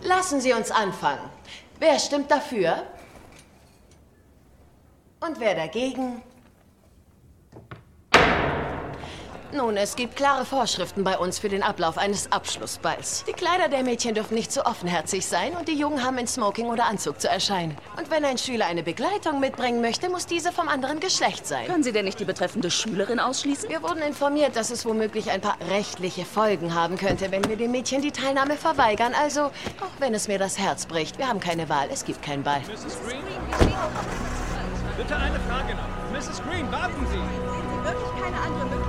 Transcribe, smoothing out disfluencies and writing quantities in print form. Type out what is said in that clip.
Lassen Sie uns anfangen. Wer stimmt dafür? Und wer dagegen? Nun, es gibt klare Vorschriften bei uns für den Ablauf eines Abschlussballs. Die Kleider der Mädchen dürfen nicht zu offenherzig sein und die Jungen haben in Smoking oder Anzug zu erscheinen. Und wenn ein Schüler eine Begleitung mitbringen möchte, muss diese vom anderen Geschlecht sein. Können Sie denn nicht die betreffende Schülerin ausschließen? Wir wurden informiert, dass es womöglich ein paar rechtliche Folgen haben könnte, wenn wir den Mädchen die Teilnahme verweigern. Also, auch wenn es mir das Herz bricht, wir haben keine Wahl, es gibt keinen Ball. Mrs. Green? Bitte eine Frage noch. Mrs. Green, warten Sie! Sehen Sie wirklich keine andere Möglichkeit?